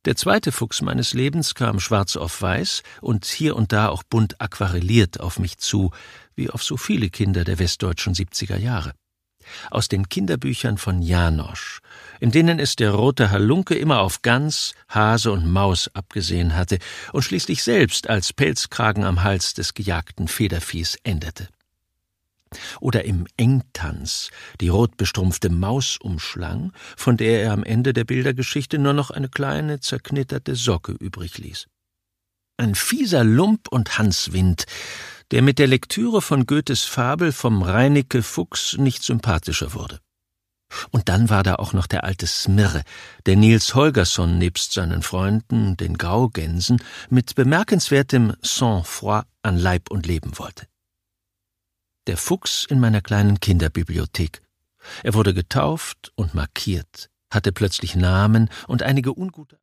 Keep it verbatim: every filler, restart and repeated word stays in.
Der zweite Fuchs meines Lebens kam schwarz auf weiß und hier und da auch bunt aquarelliert auf mich zu, wie auf so viele Kinder der westdeutschen siebziger Jahre. Aus den Kinderbüchern von Janosch, in denen es der rote Halunke immer auf Gans, Hase und Maus abgesehen hatte und schließlich selbst als Pelzkragen am Hals des gejagten Federviehs endete. Oder im Engtanz die rotbestrumpfte Maus umschlang, von der er am Ende der Bildergeschichte nur noch eine kleine, zerknitterte Socke übrig ließ. Ein fieser Lump und Hanswind, der mit der Lektüre von Goethes Fabel vom Reineke Fuchs nicht sympathischer wurde. Und dann war da auch noch der alte Smirre, der Niels Holgersson nebst seinen Freunden, den Graugänsen, mit bemerkenswertem Sang-froid an Leib und Leben wollte. Der Fuchs in meiner kleinen Kinderbibliothek. Er wurde getauft und markiert, hatte plötzlich Namen und einige ungute